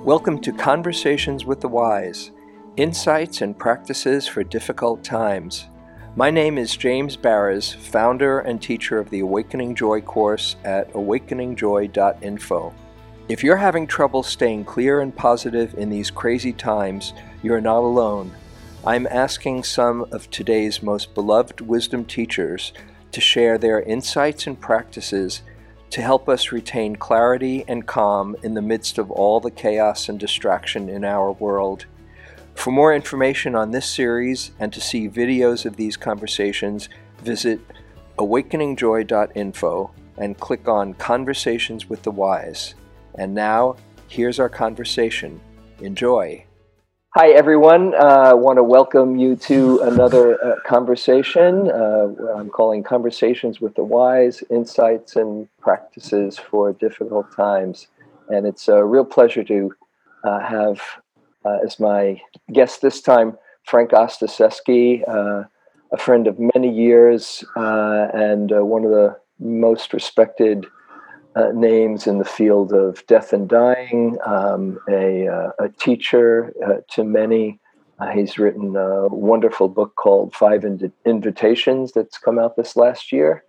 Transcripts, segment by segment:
Welcome to Conversations with the Wise, Insights and Practices for Difficult Times. My name is James Barres, founder and teacher of the Awakening Joy course at awakeningjoy.info. If you're having trouble staying clear and positive in these crazy times, you're not alone. I'm asking some of today's most beloved wisdom teachers to share their insights and practices to help us retain clarity and calm in the midst of all the chaos and distraction in our world. For more information on this series and to see videos of these conversations, visit awakeningjoy.info and click on Conversations with the Wise. And now, here's our conversation. Enjoy. Hi, everyone. I want to welcome you to another conversation. I'm calling Conversations with the Wise, Insights and Practices for Difficult Times. And it's a real pleasure to have as my guest this time, Frank Ostaseski, a friend of many years and one of the most respected names in the field of death and dying, a teacher to many. He's written a wonderful book called Five Invitations that's come out this last year.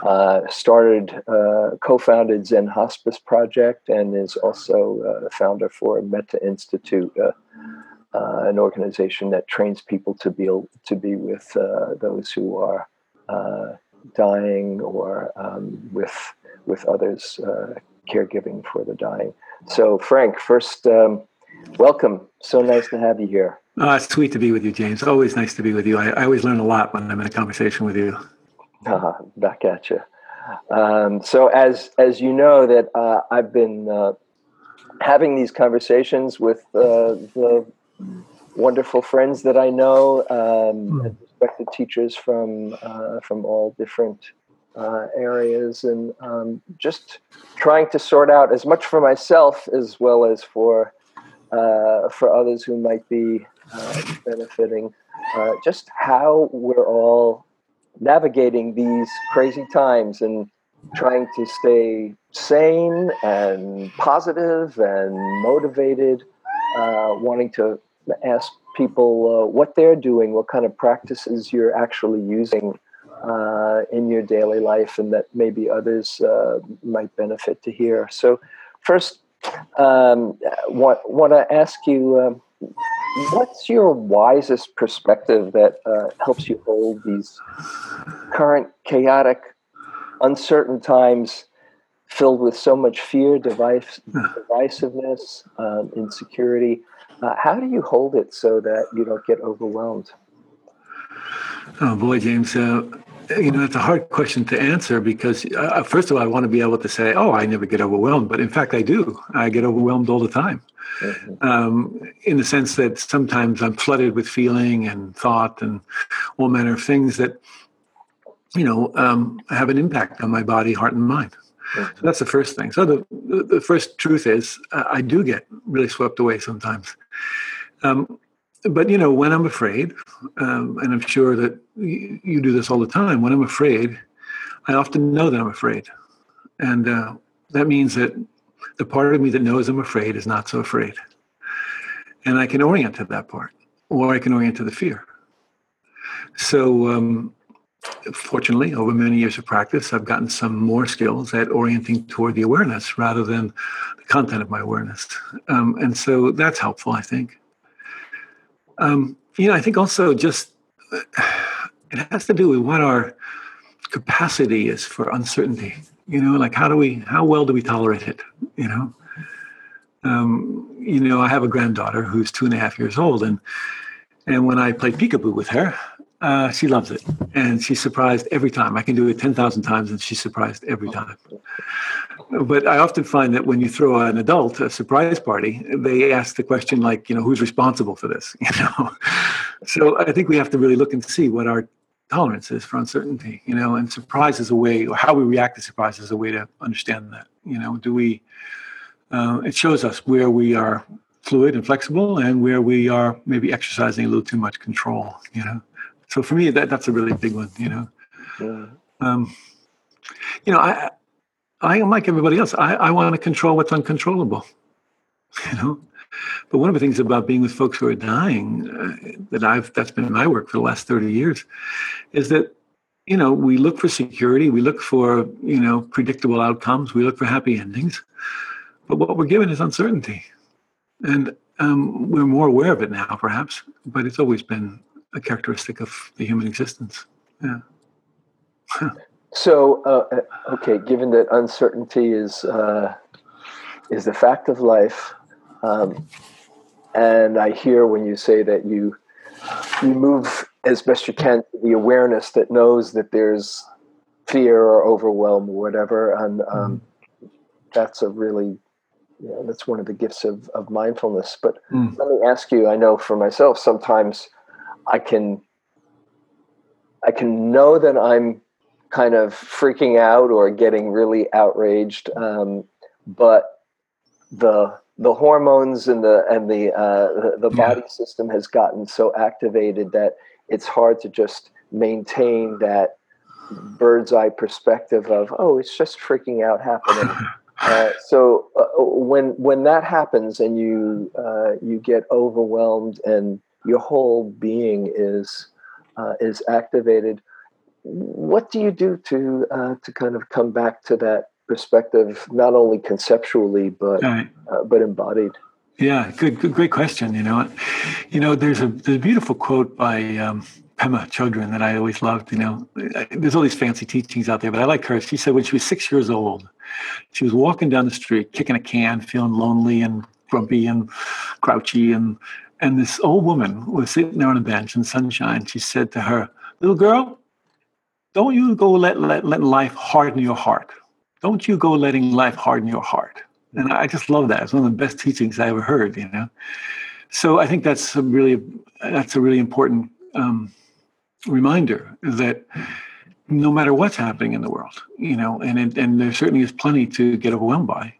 Co-founded Zen Hospice Project and is also the founder for Metta Institute, an organization that trains people to be with those who are dying or with others caregiving for the dying. So, Frank, first, welcome. So nice to have you here. It's sweet to be with you, James. Always nice to be with you. I always learn a lot when I'm in a conversation with you. Back at you. So as you know, that I've been having these conversations with the wonderful friends that I know, respected teachers from all different areas, and just trying to sort out as much for myself as well as for others who might be benefiting, just how we're all navigating these crazy times and trying to stay sane and positive and motivated, wanting to ask people what they're doing, what kind of practices you're actually using in your daily life, and that maybe others might benefit to hear. So first, want to ask you, what's your wisest perspective that helps you hold these current chaotic, uncertain times filled with so much fear, divisiveness, insecurity? How do you hold it so that you don't get overwhelmed? Oh boy, James, it's a hard question to answer because first of all, I want to be able to say, oh, I never get overwhelmed. But in fact, I do. I get overwhelmed all the time. Mm-hmm. In the sense that sometimes I'm flooded with feeling and thought and all manner of things that, have an impact on my body, heart, and mind. Mm-hmm. So that's the first thing. So the first truth is I do get really swept away sometimes. But, when I'm afraid, and I'm sure that you do this all the time, when I'm afraid, I often know that I'm afraid. And that means that the part of me that knows I'm afraid is not so afraid. And I can orient to that part, or I can orient to the fear. So fortunately, over many years of practice, I've gotten some more skills at orienting toward the awareness rather than the content of my awareness. And so that's helpful, I think. I think also just it has to do with what our capacity is for uncertainty. Like how well do we tolerate it? I have a granddaughter who's 2.5 years old, and when I play peekaboo with her, she loves it, and she's surprised every time. I can do it 10,000 times, and she's surprised every time. But I often find that when you throw an adult a surprise party, they ask the question like, who's responsible for this? So I think we have to really look and see what our tolerance is for uncertainty. And surprise is a way, or how we react to surprise is a way to understand that. Do we? It shows us where we are fluid and flexible, and where we are maybe exercising a little too much control. So for me, that's a really big one. I am like everybody else. I want to control what's uncontrollable. you know. But one of the things about being with folks who are dying that's been my work for the last 30 years is that, you know, we look for security, we look for, you know, predictable outcomes, we look for happy endings, but what we're given is uncertainty. And we're more aware of it now, perhaps, but it's always been a characteristic of the human existence. Yeah. So, okay, given that uncertainty is the fact of life, and I hear when you say that you move as best you can to the awareness that knows that there's fear or overwhelm or whatever, and that's a really, you know, that's one of the gifts of mindfulness. But let me ask you, I know for myself, sometimes I can know that I'm kind of freaking out or getting really outraged, but the hormones and the body system has gotten so activated that it's hard to just maintain that bird's eye perspective of, oh, it's just freaking out happening. So when that happens and you get overwhelmed and your whole being is activated, what do you do to kind of come back to that perspective, not only conceptually but embodied? Yeah, great question. You know, there's a beautiful quote by Pema Chodron that I always loved. You know, there's all these fancy teachings out there, but I like her. She said when she was 6 years old, she was walking down the street, kicking a can, feeling lonely and grumpy and grouchy, and this old woman was sitting there on a bench in the sunshine. She said to her, "Little girl, don't you go letting life harden your heart. Don't you go letting life harden your heart." And I just love that. It's one of the best teachings I ever heard, you know. So I think that's a really important reminder that no matter what's happening in the world, you know, and there certainly is plenty to get overwhelmed by,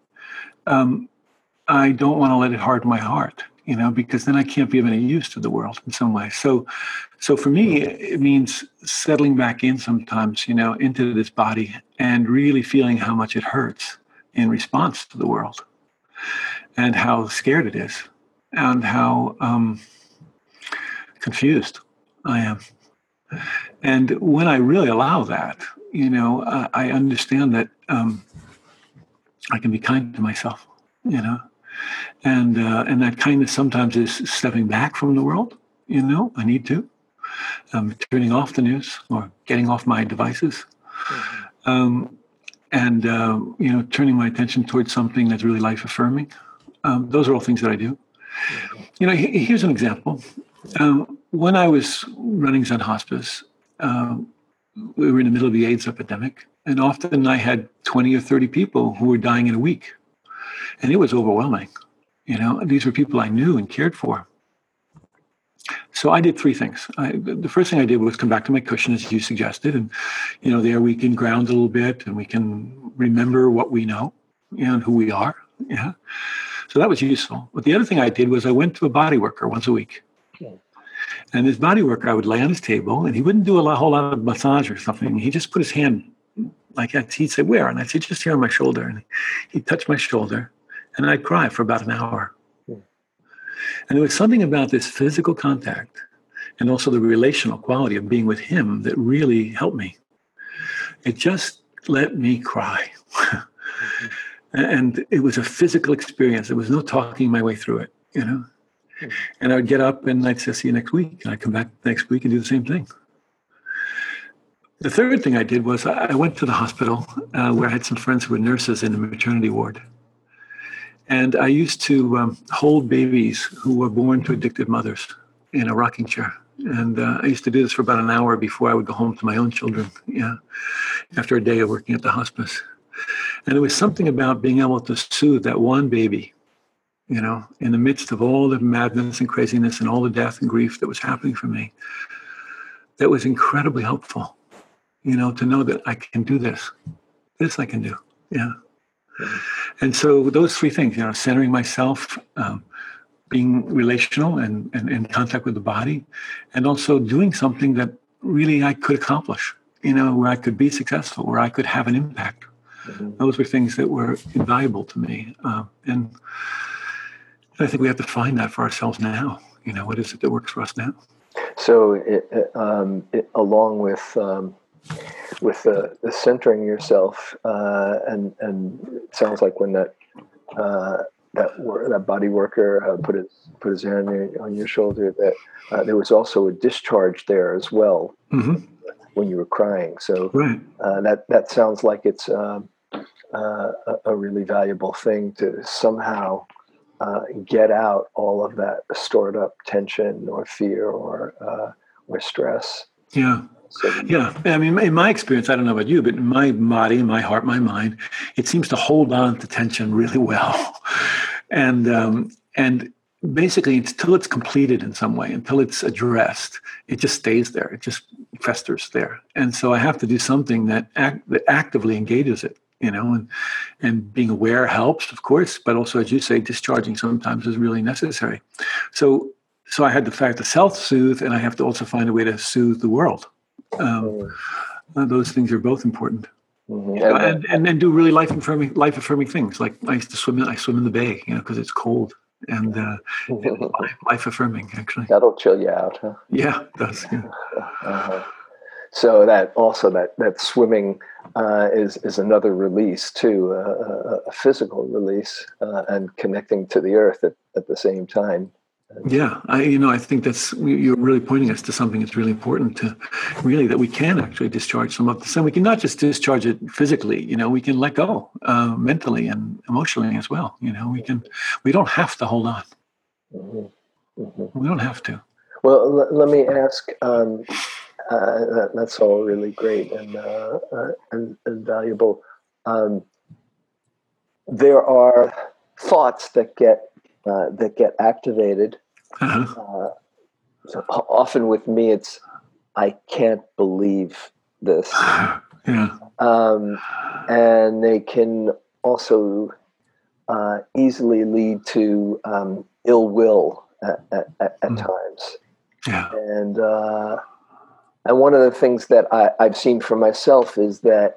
I don't want to let it harden my heart, you know, because then I can't be of any use to the world in some way. So for me, it means settling back in sometimes, you know, into this body and really feeling how much it hurts in response to the world and how scared it is and how confused I am. And when I really allow that, you know, I understand that I can be kind to myself, you know, and that kindness sometimes is stepping back from the world, you know, I need to. Turning off the news or getting off my devices, and you know, turning my attention towards something that's really life affirming. Those are all things that I do. You know, here's an example. When I was running Zen Hospice, we were in the middle of the AIDS epidemic, and often I had 20 or 30 people who were dying in a week, and it was overwhelming. You know, these were people I knew and cared for. So I did three things. The first thing I did was come back to my cushion, as you suggested, and you know, there we can ground a little bit, and we can remember what we know, you know, and who we are. Yeah. So that was useful. But the other thing I did was I went to a body worker once a week. Okay. And this body worker, I would lay on his table, and he wouldn't do a whole lot of massage or something. He just put his hand like that. He'd say, "Where?" And I'd say, "Just here on my shoulder." And he'd touch my shoulder, and I'd cry for about an hour. And there was something about this physical contact and also the relational quality of being with him that really helped me. It just let me cry. And it was a physical experience. There was no talking my way through it, you know. And I would get up and I'd say, "See you next week." And I'd come back next week and do the same thing. The third thing I did was I went to the hospital where I had some friends who were nurses in the maternity ward. And I used to hold babies who were born to addicted mothers in a rocking chair. And I used to do this for about an hour before I would go home to my own children, yeah, after a day of working at the hospice. And there was something about being able to soothe that one baby, you know, in the midst of all the madness and craziness and all the death and grief that was happening for me, that was incredibly helpful, you know, to know that I can do this. This I can do, yeah. And so those three things, you know, centering myself, being relational and in contact with the body, and also doing something that really I could accomplish, you know, where I could be successful, where I could have an impact. Mm-hmm. Those were things that were invaluable to me. And And I think we have to find that for ourselves now. What is it that works for us now? So, along with the centering yourself, and it sounds like when that body worker put his hand on your shoulder, that there was also a discharge there as well. Mm-hmm. When you were crying. So right. That sounds like it's a really valuable thing to somehow get out all of that stored up tension or fear or stress. Yeah. Yeah. I mean, in my experience, I don't know about you, but in my body, my heart, my mind, it seems to hold on to tension really well. And basically, until it's completed in some way, until it's addressed, it just stays there. It just festers there. And so I have to do something that actively engages it, and being aware helps, of course, but also, as you say, discharging sometimes is really necessary. So I had to self-soothe, and I have to also find a way to soothe the world. Those things are both important. Mm-hmm. And then do really life-affirming things. Like I used to swim in the bay, because it's cold. And life-affirming, actually. That'll chill you out, huh? Yeah, it does. Yeah. So that swimming is another release too, a physical release, and connecting to the earth at the same time. Yeah, I think you're really pointing us to something that's really important that we can actually discharge some of this. And we can not just discharge it physically, we can let go mentally and emotionally as well. We don't have to hold on. Mm-hmm. Mm-hmm. We don't have to. Well, let me ask, that's all really great and valuable. There are thoughts that get activated. Uh-huh. So often with me, it's, I can't believe this. Yeah. And they can also easily lead to ill will at times. Yeah. And one of the things that I've seen for myself is that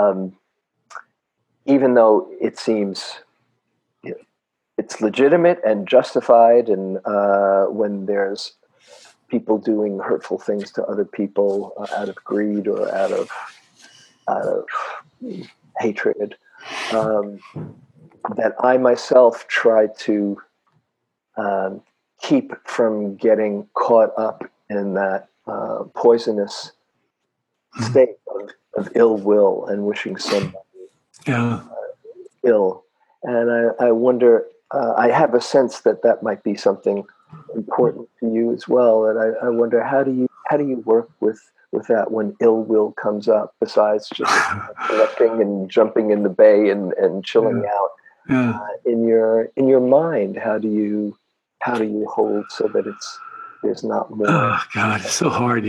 even though it seems it's legitimate and justified, and when there's people doing hurtful things to other people out of greed or out of hatred, that I myself try to keep from getting caught up in that poisonous state of ill will and wishing somebody ill. And I wonder, I have a sense that might be something important to you as well. And I wonder, how do you work with that when ill will comes up, besides just collecting and jumping in the bay and chilling out? In your mind, how do you hold so that there's not more? Oh God, it's so hard,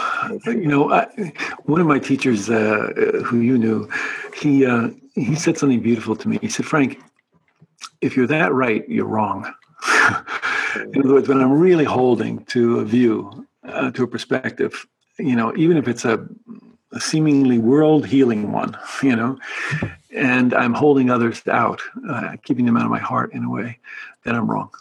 one of my teachers, who you knew, he said something beautiful to me. He said, "Frank, if you're that right, you're wrong." In other words, when I'm really holding to a view, to a perspective, even if it's a seemingly world healing one, and I'm holding others out, keeping them out of my heart in a way, then I'm wrong.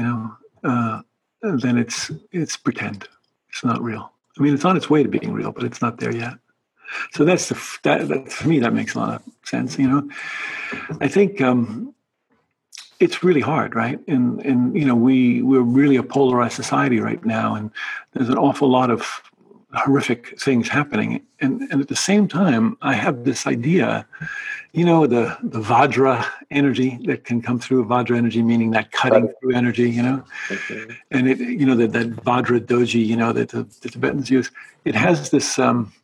Then it's pretend. It's not real. I mean, it's on its way to being real, but it's not there yet. So that's that for me, that makes a lot of sense. I think it's really hard, right? And we're really a polarized society right now, and there's an awful lot of horrific things happening. And at the same time, I have this idea, the Vajra energy that can come through. Vajra energy meaning that cutting through energy, Mm-hmm. and it, that Vajra doji, that the Tibetans use. It has this.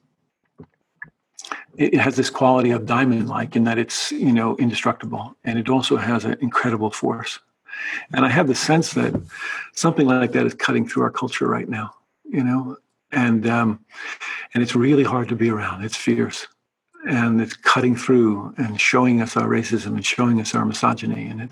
It has this quality of diamond-like in that it's, indestructible, and it also has an incredible force. And I have the sense that something like that is cutting through our culture right now, and it's really hard to be around. It's fierce, and it's cutting through and showing us our racism and showing us our misogyny, and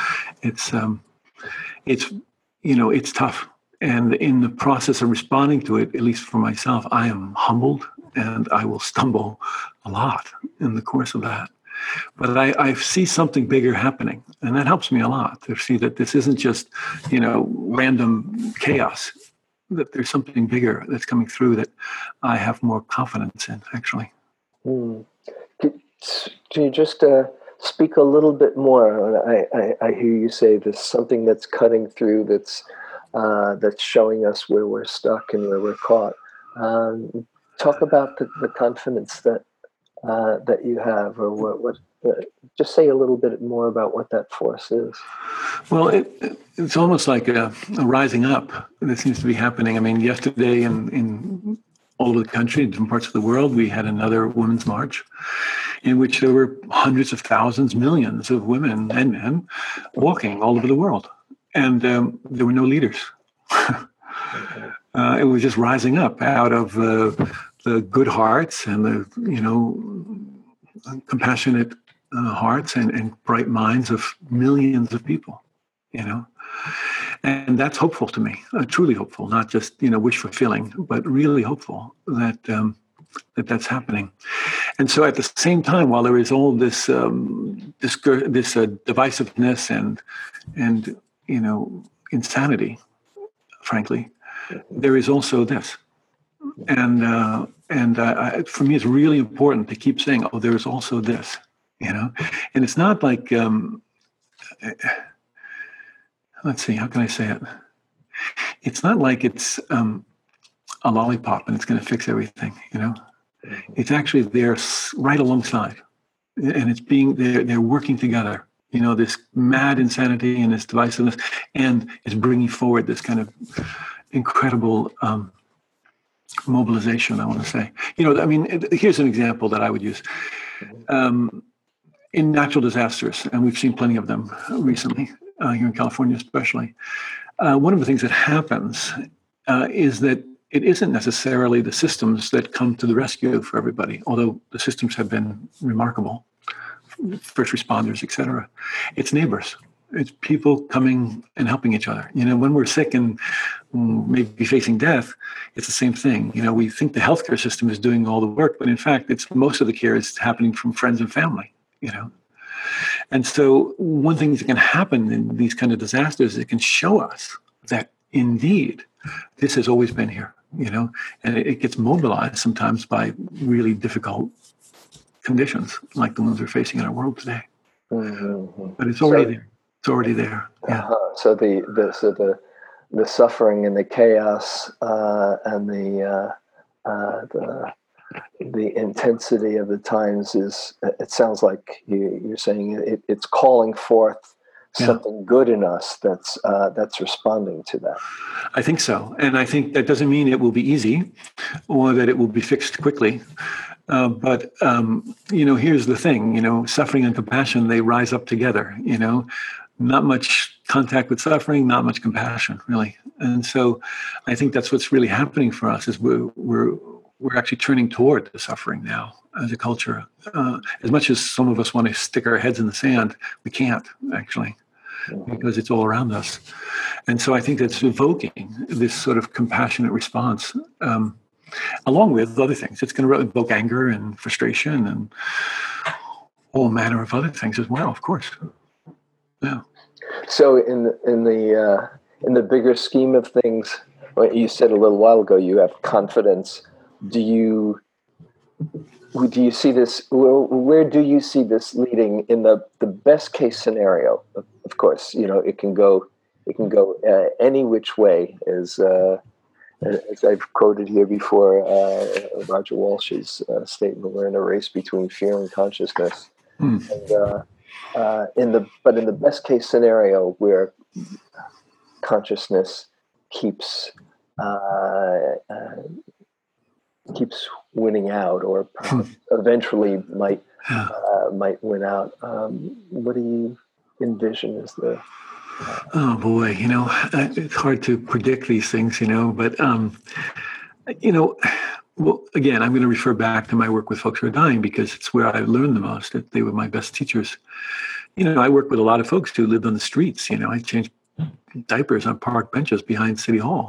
it's tough. And in the process of responding to it, at least for myself, I am humbled, and I will stumble a lot in the course of that. But I see something bigger happening, and that helps me a lot to see that this isn't just, random chaos, that there's something bigger that's coming through that I have more confidence in, actually. Hmm. Can you just speak a little bit more? I hear you say there's something that's cutting through, that's showing us where we're stuck and where we're caught. Talk about the confidence that you have, or what. Just say a little bit more about what that force is. Well, it's almost like a rising up that seems to be happening. I mean, yesterday in all over the country, in different parts of the world, we had another Women's March in which there were hundreds of thousands, millions of women and men walking all over the world. And there were no leaders. It was just rising up out of the good hearts and the, compassionate hearts and bright minds of millions of people, And that's hopeful to me, truly hopeful, not just, wish fulfilling, but really hopeful that that's happening. And so at the same time, while there is all this divisiveness and insanity, frankly, there is also this. And for me, it's really important to keep saying, oh, there's also this, And it's not like, let's see, how can I say it? It's not like it's a lollipop and it's going to fix everything, It's actually there right alongside. And it's they're working together, this mad insanity and this divisiveness, and it's bringing forward this kind of incredible mobilization, I want to say. Here's an example that I would use. In natural disasters, and we've seen plenty of them recently, here in California especially, one of the things that happens is that it isn't necessarily the systems that come to the rescue for everybody, although the systems have been remarkable, first responders, et cetera. It's neighbors. It's people coming and helping each other. When we're sick and maybe facing death, it's the same thing. We think the healthcare system is doing all the work, but in fact, most of the care is happening from friends and family, And so one thing that can happen in these kind of disasters is it can show us that indeed this has always been here, and it gets mobilized sometimes by really difficult conditions like the ones we're facing in our world today. Mm-hmm. But it's already there. It's already there. Yeah. So the suffering and the chaos and the intensity of the times is. It sounds like you're saying it's calling forth something good in us that's responding to that. I think so, and I think that doesn't mean it will be easy, or that it will be fixed quickly. But here's the thing. Suffering and compassion, they rise up together. Not much contact with suffering, not much compassion, really. And so I think that's what's really happening for us is we're actually turning toward the suffering now as a culture. As much as some of us want to stick our heads in the sand, we can't actually, because it's all around us. And so I think that's evoking this sort of compassionate response, along with other things. It's going to evoke anger and frustration and all manner of other things as well, of course. Yeah. So in the bigger scheme of things, you said a little while ago, you have confidence. Do you see this? Where do you see this leading in the best case scenario? Of course, it can go any which way. As I've quoted here before, Roger Walsh's statement: "We're in a race between fear and consciousness." And, in the best case scenario, where consciousness keeps winning out, or eventually might win out. What do you envision as the? Oh boy, it's hard to predict these things, but well, again, I'm going to refer back to my work with folks who are dying because it's where I learned the most. That they were my best teachers. I work with a lot of folks who lived on the streets. I changed diapers on park benches behind City Hall.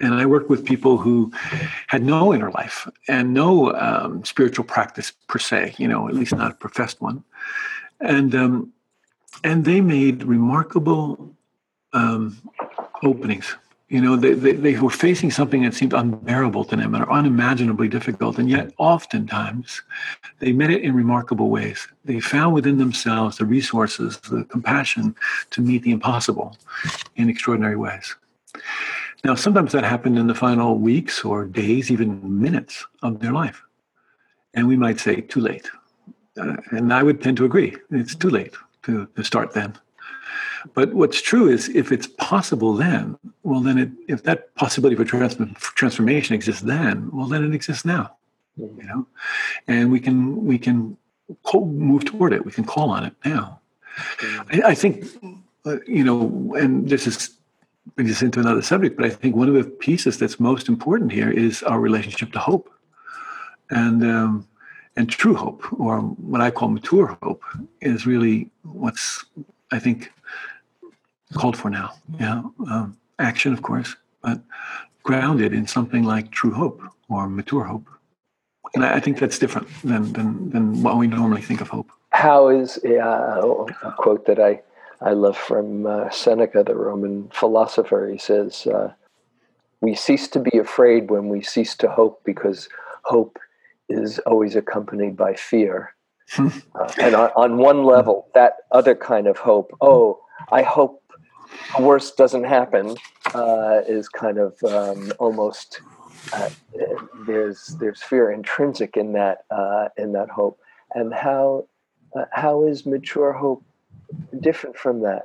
And I worked with people who had no inner life and no spiritual practice per se, at least not a professed one. And they made remarkable openings. They were facing something that seemed unbearable to them or unimaginably difficult. And yet oftentimes they met it in remarkable ways. They found within themselves the resources, the compassion to meet the impossible in extraordinary ways. Now, sometimes that happened in the final weeks or days, even minutes of their life. And we might say, too late. And I would tend to agree. It's too late to start then. But what's true is if it's possible then, well, then if that possibility for transformation exists then, well, then it exists now. And we can move toward it. We can call on it now. I think, and this brings us into another subject, but I think one of the pieces that's most important here is our relationship to hope, and true hope, or what I call mature hope, is really what's, I think, called for now. Action, of course, but grounded in something like true hope or mature hope. And I think that's different than what we normally think of hope. How is a quote that I love from Seneca, the Roman philosopher. He says, we cease to be afraid when we cease to hope, because hope is always accompanied by fear. And on one level, that other kind of hope, I hope the worst doesn't happen, is kind of almost, there's fear intrinsic in that hope. And how is mature hope different from that?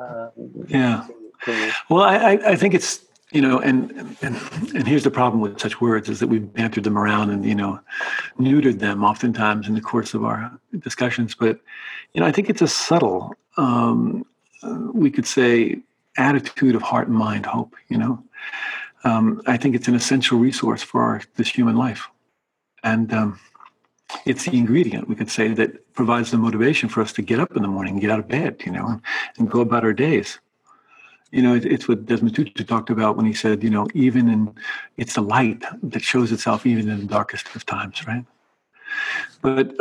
Well, I think it's, and here's the problem with such words, is that we've bantered them around and, neutered them oftentimes in the course of our discussions. But, I think it's a subtle, we could say, attitude of heart and mind hope, I think it's an essential resource for this human life. And it's the ingredient, we could say, that provides the motivation for us to get up in the morning, get out of bed, and go about our days. It's what Desmond Tutu talked about when he said, it's the light that shows itself even in the darkest of times, right? But,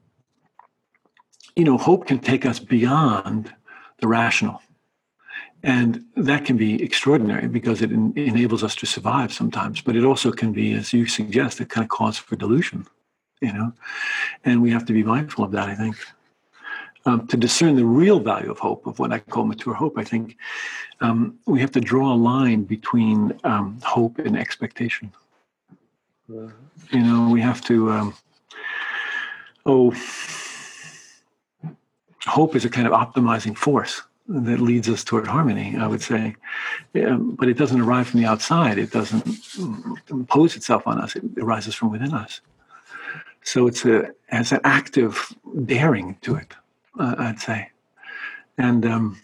hope can take us beyond the rational. And that can be extraordinary because it enables us to survive sometimes. But it also can be, as you suggest, a kind of cause for delusion, And we have to be mindful of that, I think. To discern the real value of hope, of what I call mature hope, I think we have to draw a line between hope and expectation. We have to, hope is a kind of optimizing force that leads us toward harmony, I would say. But it doesn't arrive from the outside. It doesn't impose itself on us. It arises from within us. So it has an active daring to it, I'd say. And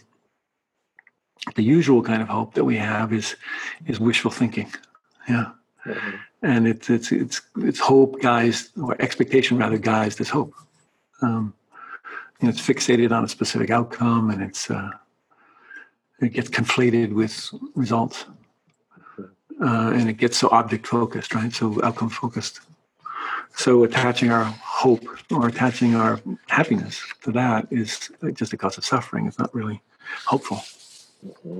the usual kind of hope that we have is wishful thinking. Yeah. Mm-hmm. And it's hope guised, or expectation rather guised as hope. It's fixated on a specific outcome, and it gets conflated with results, and it gets so object focused, right? So outcome focused. So attaching our hope or attaching our happiness to that is just a cause of suffering. It's not really hopeful. Mm-hmm.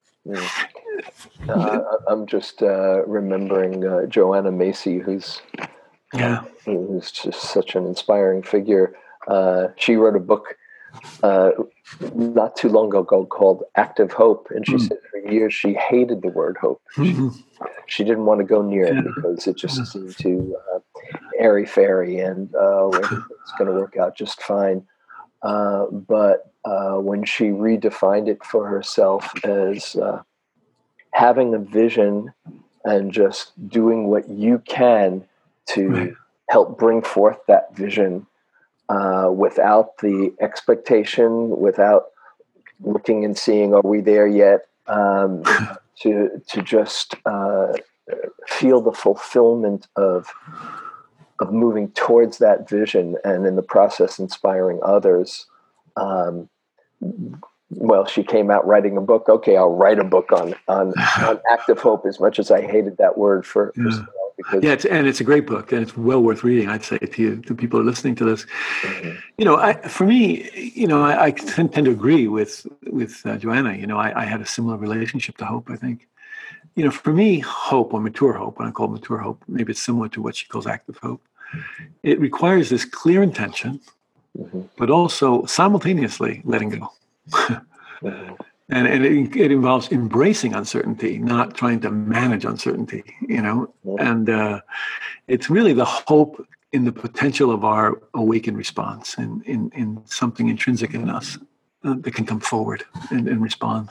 Yeah. I'm just remembering Joanna Macy, who's just such an inspiring figure. She wrote a book not too long ago called Active Hope, and she said for years she hated the word hope. She didn't want to go near it because it just seemed too airy-fairy, and it's going to work out just fine. But when she redefined it for herself as having a vision and just doing what you can to help bring forth that vision, without the expectation, without looking and seeing, are we there yet? To just feel the fulfillment of moving towards that vision, and in the process inspiring others. well, she came out writing a book. Okay, I'll write a book on active hope. As much as I hated that word for because it's a great book, and it's well worth reading. I'd say to you, to people who are listening to this. For me, I tend to agree with Joanna. I had a similar relationship to hope. I think, for me, hope, or mature hope, what I call mature hope, maybe it's similar to what she calls active hope. It requires this clear intention, but also simultaneously letting go. And it involves embracing uncertainty, not trying to manage uncertainty, and it's really the hope in the potential of our awakened response and in something intrinsic in us that can come forward and respond.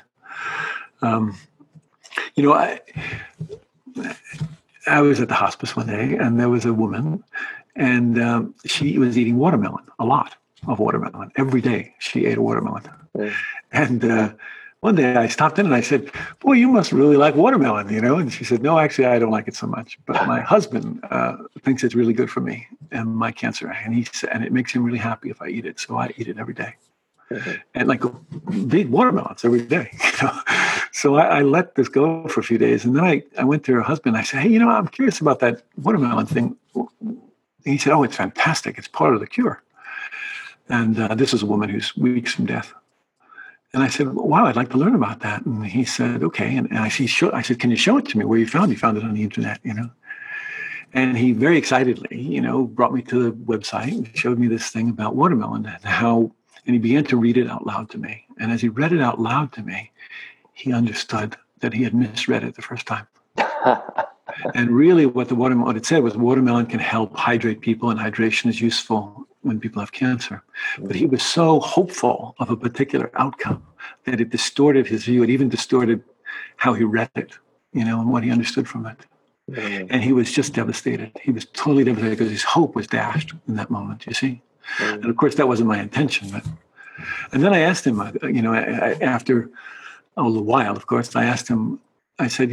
I was at the hospice one day, and there was a woman, and she was eating watermelon, a lot of watermelon. Every day she ate a watermelon. And one day I stopped in and I said, "Boy, you must really like watermelon, And she said, "No, actually, I don't like it so much. But my husband thinks it's really good for me and my cancer. And he said, and it makes him really happy if I eat it. So I eat it every day." And like big watermelons every day. So I let this go for a few days. And then I went to her husband. I said, "Hey, I'm curious about that watermelon thing." And he said, "Oh, it's fantastic. It's part of the cure." And this is a woman who's weeks from death. And I said, "Wow, I'd like to learn about that." And he said, "Okay." And I said, "Can you show it to me? Where you found it? You found it on the internet, And he very excitedly, brought me to the website and showed me this thing about watermelon and he began to read it out loud to me. And as he read it out loud to me, he understood that he had misread it the first time. And really what it said was watermelon can help hydrate people, and hydration is useful when people have cancer. But he was so hopeful of a particular outcome that it distorted his view. It even distorted how he read it, and what he understood from it. And he was just devastated. He was totally devastated because his hope was dashed in that moment, you see. And of course, that wasn't my intention. And then I asked him, after a little while, of course, I asked him, I said,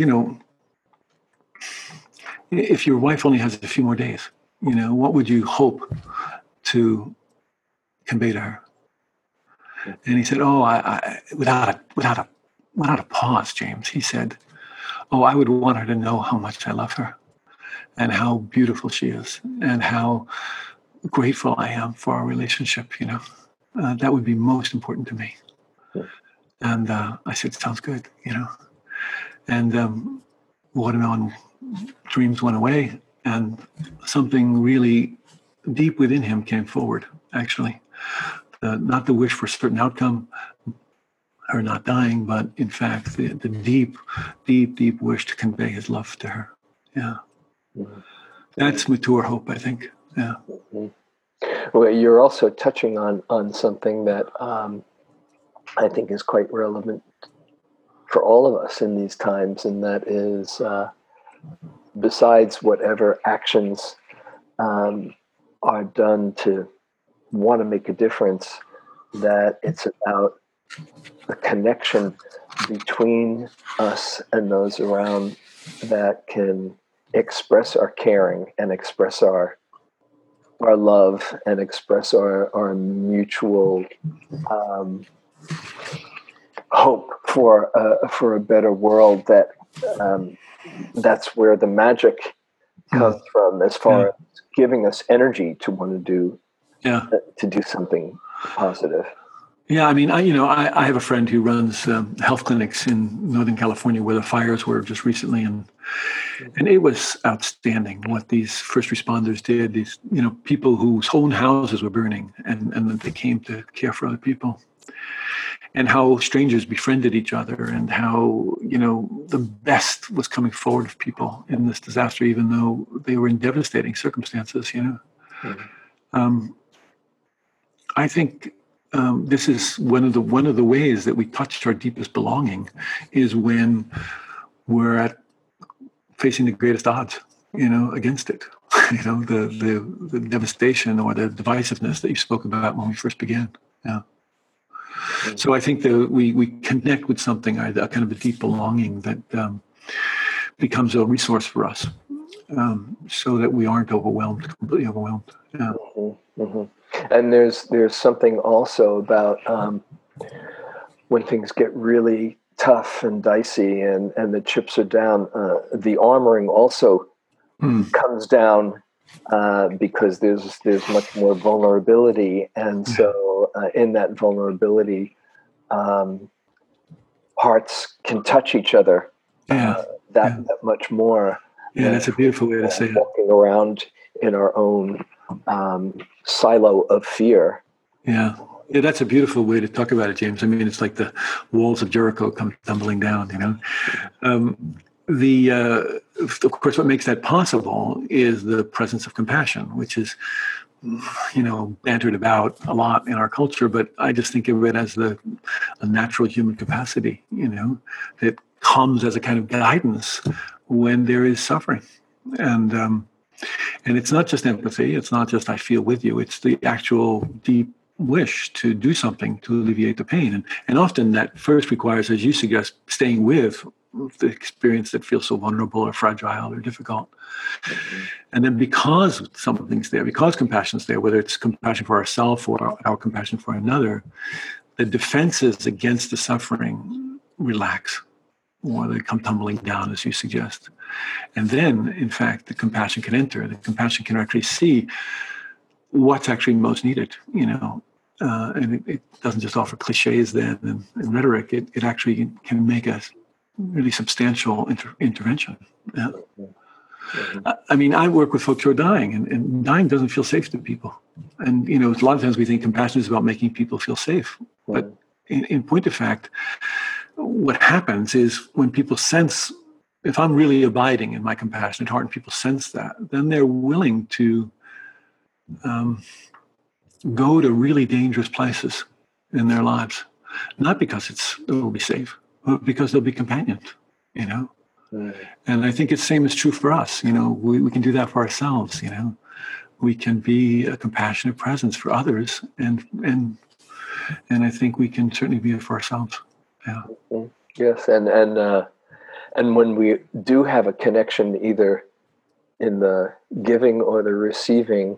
if your wife only has a few more days, what would you hope to convey to her? And he said, without a pause, James, he said, I would want her to know how much I love her and how beautiful she is and how grateful I am for our relationship, that would be most important to me. And I said, "Sounds good," And watermelon dreams went away, and something really deep within him came forward, actually. Not the wish for a certain outcome, her not dying, but in fact, the deep, deep, deep wish to convey his love to her. Yeah. That's mature hope, I think. Yeah. Well, you're also touching on something that I think is quite relevant for all of us in these times, and that is, besides whatever actions are done to want to make a difference, that it's about the connection between us and those around that can express our caring and express our love and express our mutual hope for a better world. That's where the magic comes from, as far as giving us energy to want to do something positive. Yeah, I mean, I have a friend who runs health clinics in Northern California where the fires were just recently, and it was outstanding what these first responders did. These, people whose own houses were burning, and they came to care for other people, and how strangers befriended each other, and how the best was coming forward of people in this disaster, even though they were in devastating circumstances. I think. This is one of the ways that we touched our deepest belonging, is when we're facing the greatest odds, against it. The devastation or the divisiveness that you spoke about when we first began. Yeah. So I think that we connect with something, a kind of a deep belonging that becomes a resource for us, so that we aren't completely overwhelmed. Yeah. And there's something also about when things get really tough and dicey and the chips are down, the armoring also comes down because there's much more vulnerability. And so in that vulnerability, hearts can touch each other that much more. Yeah, that's a beautiful way to say it. Walking around in our own silo of fear. Yeah, that's a beautiful way to talk about it, James. I mean, it's like the walls of Jericho come tumbling down, you know. Of course, what makes that possible is the presence of compassion, which is, you know, bantered about a lot in our culture, but I just think of it as a natural human capacity, you know, that comes as a kind of guidance when there is suffering. And it's not just empathy. It's not just I feel with you. It's the actual deep wish to do something to alleviate the pain. And often that first requires, as you suggest, staying with the experience that feels so vulnerable or fragile or difficult. Mm-hmm. And then because something's there, because compassion's there, whether it's compassion for ourselves or our compassion for another, the defenses against the suffering relax, or they come tumbling down, as you suggest. And then, in fact, the compassion can enter. The compassion can actually see what's actually most needed, you know. And it doesn't just offer cliches then and rhetoric. It actually can make a really substantial intervention. Yeah. Mm-hmm. I mean, I work with folks who are dying, and dying doesn't feel safe to people. And, you know, a lot of times we think compassion is about making people feel safe. Mm-hmm. But in point of fact, what happens is when people sense, if I'm really abiding in my compassionate heart and people sense that, then they're willing to go to really dangerous places in their lives. Not because it will be safe, but because they'll be companioned, you know. Mm. And I think it's same is true for us. You know, we can do that for ourselves, you know. We can be a compassionate presence for others, and I think we can certainly be it for ourselves. Yeah. Yes, and when we do have a connection, either in the giving or the receiving,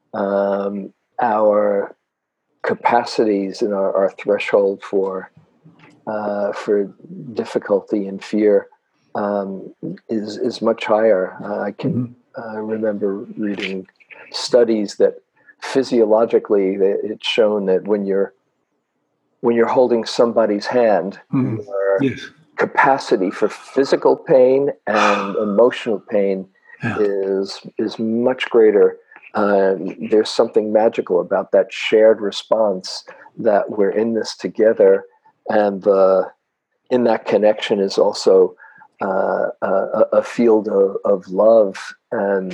our capacities and our threshold for difficulty and fear is much higher. I can remember reading studies that physiologically it's shown that when you're holding somebody's hand, your capacity for physical pain and emotional pain is much greater. There's something magical about that shared response that we're in this together, and in that connection is also a field of love and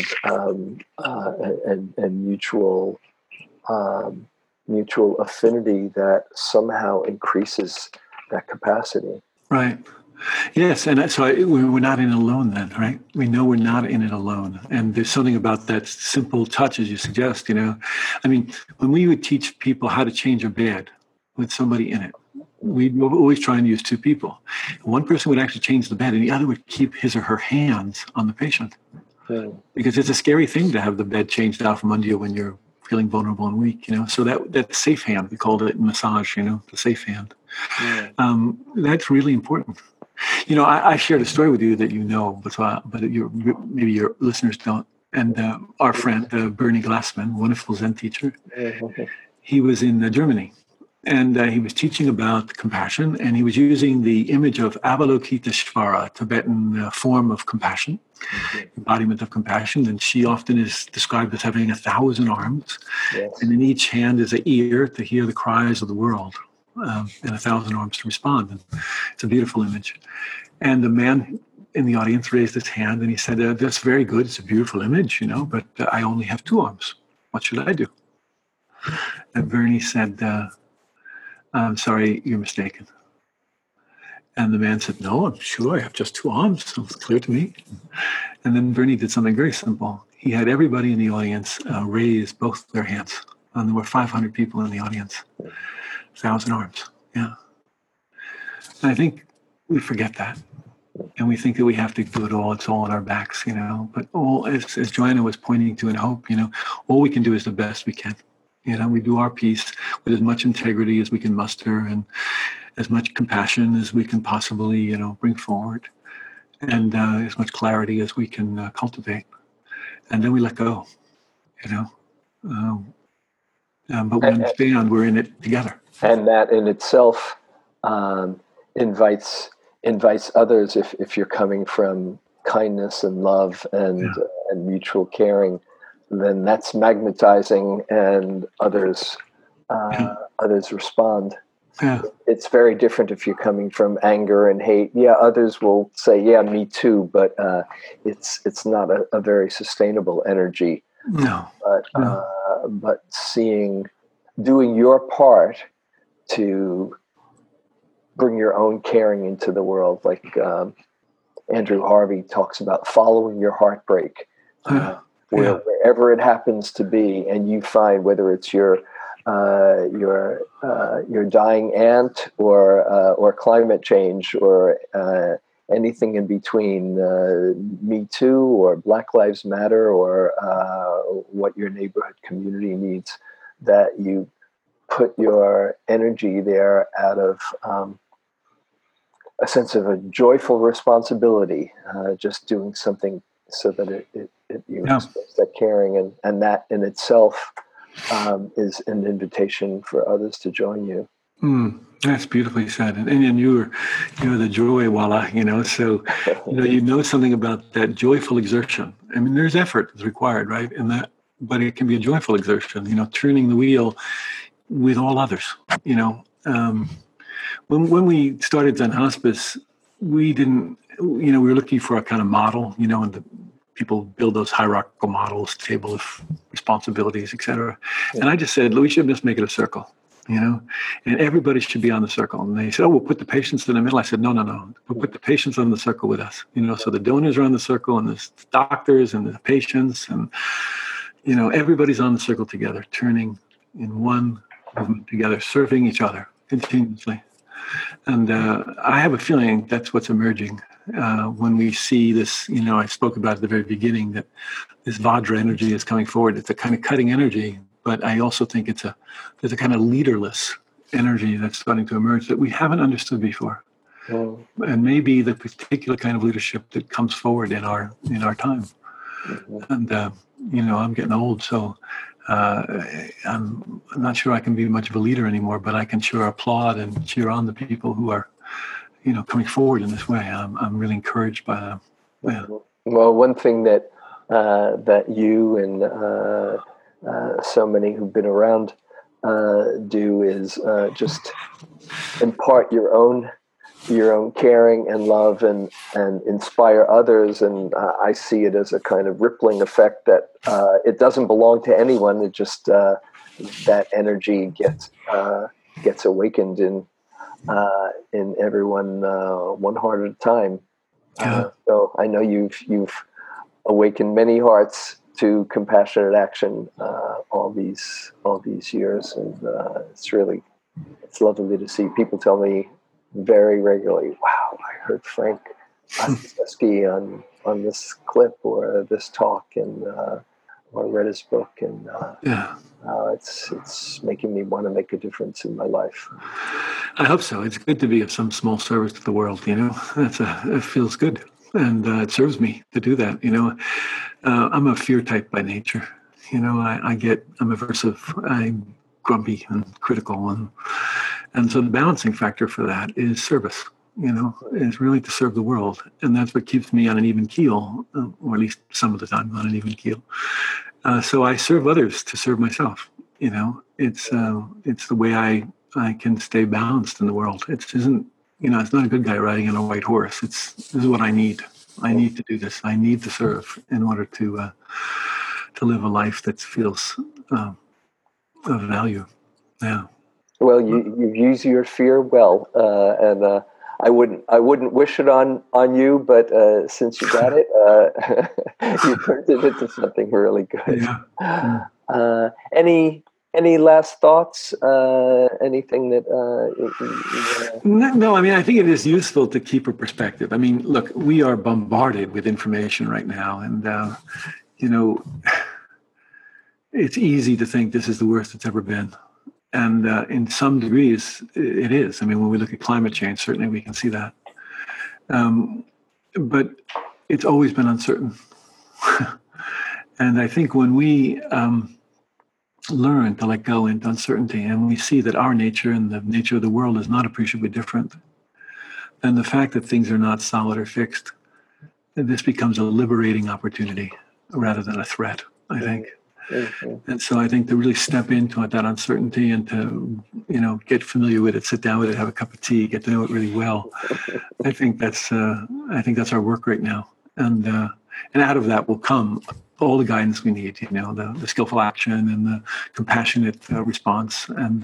mutual affinity that somehow increases that capacity. Right. Yes, and so we're not in it alone then, right? We know we're not in it alone. And there's something about that simple touch, as you suggest, you know. I mean, when we would teach people how to change a bed with somebody in it, we'd always try and use two people. One person would actually change the bed, and the other would keep his or her hands on the patient. Because it's a scary thing to have the bed changed out from under you when you're feeling vulnerable and weak, you know. So that safe hand, we called it in massage, you know, the safe hand. That's really important. You know, I shared a story with you that you know, but maybe your listeners don't. And our friend, Bernie Glassman, wonderful Zen teacher, he was in Germany. And he was teaching about compassion, and he was using the image of Avalokiteshvara, Tibetan form of compassion, embodiment of compassion. And she often is described as having 1,000 arms. Yes. And in each hand is an ear to hear the cries of the world. And 1,000 arms to respond. And it's a beautiful image. And the man in the audience raised his hand and he said, that's very good. It's a beautiful image, you know, but I only have 2 arms. What should I do? And Bernie said, I'm sorry, you're mistaken. And the man said, no, I'm sure I have just 2 arms. So it's clear to me. And then Bernie did something very simple. He had everybody in the audience raise both their hands. And there were 500 people in the audience. 1,000 arms, yeah. And I think we forget that. And we think that we have to do it all. It's all on our backs, you know. But as Joanna was pointing to in Hope, you know, all we can do is the best we can. You know, we do our piece with as much integrity as we can muster. as much compassion as we can possibly, bring forward, and as much clarity as we can cultivate. And then we let go, you know. But we understand we're in it together. And that in itself invites others. If you're coming from kindness and love and mutual caring, then that's magnetizing, and others respond. Yeah. It's very different if you're coming from anger and hate. Yeah, others will say, "Yeah, me too," but it's not a very sustainable energy. No. But doing your part to bring your own caring into the world, like Andrew Harvey talks about, following your heartbreak, wherever it happens to be, and you find whether it's your dying aunt or climate change or anything in between, Me Too or Black Lives Matter or what your neighborhood community needs, that you put your energy there out of a sense of a joyful responsibility, just doing something so that you express that caring, and that in itself is an invitation for others to join you. That's beautifully said. And you're the joy walla, so, something about that joyful exertion. I mean, there's effort that's required, right? In that, but it can be a joyful exertion, turning the wheel with all others, When we started Zen Hospice, we didn't, we were looking for a kind of model, and the people build those hierarchical models, table of responsibilities, et cetera. Yeah. And I just said, we should just make it a circle, and everybody should be on the circle. And they said, we'll put the patients in the middle. I said, no. We'll put the patients on the circle with us, so the donors are on the circle, and the doctors and the patients, and, everybody's on the circle together, turning in one movement together, serving each other continuously. And I have a feeling that's what's emerging when we see this. I spoke about at the very beginning that this Vajra energy is coming forward. It's a kind of cutting energy, but I also think there's a kind of leaderless energy that's starting to emerge that we haven't understood before. And maybe the particular kind of leadership that comes forward in our time. And I'm getting old, so I'm not sure I can be much of a leader anymore, but I can sure applaud and cheer on the people who are, coming forward in this way. I'm really encouraged by them. Yeah. Well, one thing that you and so many who've been around do is just impart your own caring and love and inspire others. And I see it as a kind of rippling effect that it doesn't belong to anyone. It just that energy gets awakened in everyone one heart at a time. So I know you've awakened many hearts to compassionate action all these years, and it's lovely to see. People tell me very regularly, wow, I heard Frank Ostaseski on this clip or this talk, and or read his book, and it's making me want to make a difference in my life. I hope so. It's good to be of some small service to the world. It feels good, and it serves me to do that. I'm a fear type by nature. I'm aversive. I'm grumpy and critical, and so the balancing factor for that is service. Is really to serve the world, and that's what keeps me on an even keel, or at least some of the time on an even keel. So I serve others to serve myself. It's the way I can stay balanced in the world. It's not a good guy riding on a white horse. This is what I need. I need to do this. I need to serve in order to live a life that feels of value. Yeah. Well, you use your fear well, and I wouldn't wish it on you, but since you got it, you turned it into something really good. Yeah. Any last thoughts? Anything that? No. I mean, I think it is useful to keep a perspective. I mean, look, we are bombarded with information right now, and it's easy to think this is the worst it's ever been. And in some degrees, it is. I mean, when we look at climate change, certainly we can see that. But it's always been uncertain. And I think when we learn to let go into uncertainty, and we see that our nature and the nature of the world is not appreciably different, then the fact that things are not solid or fixed, this becomes a liberating opportunity rather than a threat, I think. Mm-hmm. And so I think to really step into that uncertainty and to, get familiar with it, sit down with it, have a cup of tea, get to know it really well. I think that's our work right now. And out of that will come all the guidance we need, the skillful action and the compassionate response and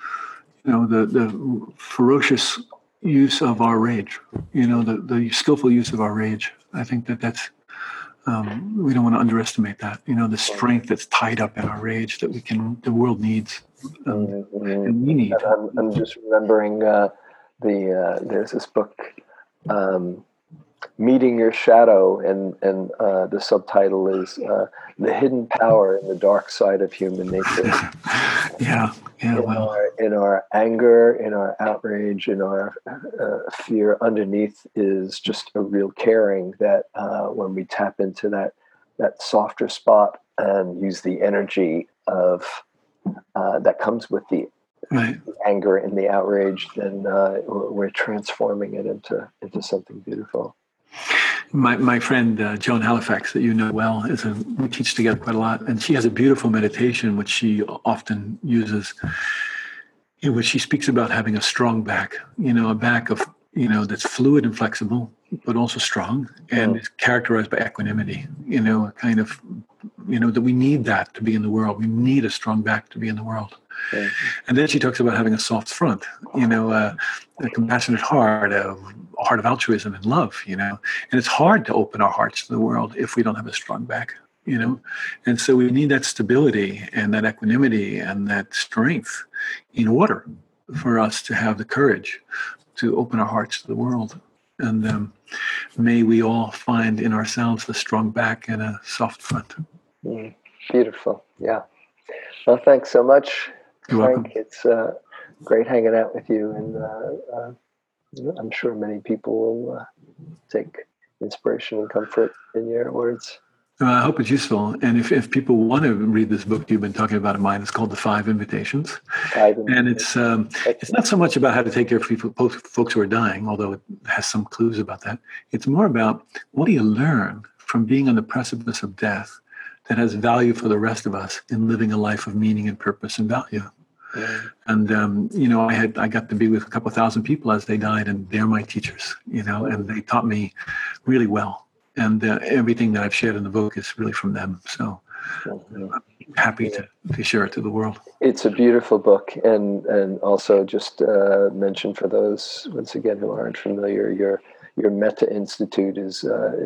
the ferocious use of our rage, the skillful use of our rage. I think that's, we don't want to underestimate that, the strength that's tied up in our rage that the world needs and we need. I'm just remembering there's this book, Meeting Your Shadow, and the subtitle is The Hidden Power in the Dark Side of Human Nature. In our anger, in our outrage, in our fear, underneath is just a real caring that when we tap into that softer spot and use the energy of that comes with the anger and the outrage, then we're transforming it into something beautiful. My friend Joan Halifax, that you know well, we teach together quite a lot, and she has a beautiful meditation which she often uses, in which she speaks about having a strong back, a back of that's fluid and flexible, but also strong, and is characterized by equanimity. A kind of that we need that to be in the world. We need a strong back to be in the world. And then she talks about having a soft front, a compassionate heart, a heart of altruism and love, and it's hard to open our hearts to the world if we don't have a strong back, and so we need that stability and that equanimity and that strength in order for us to have the courage to open our hearts to the world. And may we all find in ourselves a strong back and a soft front. Beautiful. Yeah. Well, thanks so much, You're Frank. welcome. It's great hanging out with you, and I'm sure many people will take inspiration and comfort in your words. I hope it's useful. And if people want to read this book you've been talking about of mine, it's called The 5 Invitations. And it's not so much about how to take care of folks who are dying, although it has some clues about that. It's more about what do you learn from being on the precipice of death that has value for the rest of us in living a life of meaning and purpose and value. And, I got to be with a couple thousand people as they died, and they're my teachers, and they taught me really well. And everything that I've shared in the book is really from them. So I'm happy to share it to the world. It's a beautiful book. And also just mention for those, once again, who aren't familiar, your Metta Institute is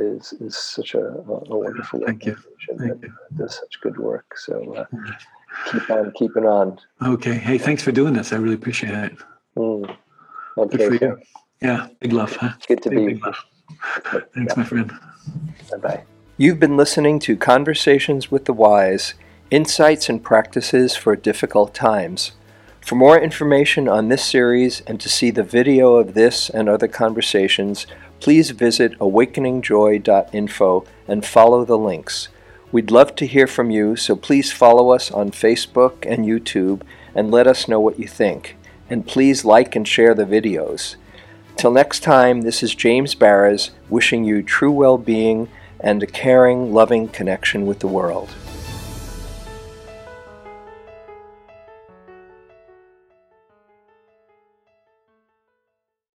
such a wonderful organization that does such good work. So keep on keeping on. Okay. Hey, thanks for doing this. I really appreciate it. Okay. Good for you. Yeah. Big love. Huh? It's good to be. Big love. Thanks, my friend. Bye-bye. You've been listening to Conversations with the Wise, Insights and Practices for Difficult Times. For more information on this series and to see the video of this and other conversations, please visit awakeningjoy.info and follow the links. We'd love to hear from you, so please follow us on Facebook and YouTube and let us know what you think. And please like and share the videos. Till next time, this is James Baraz wishing you true well-being and a caring, loving connection with the world.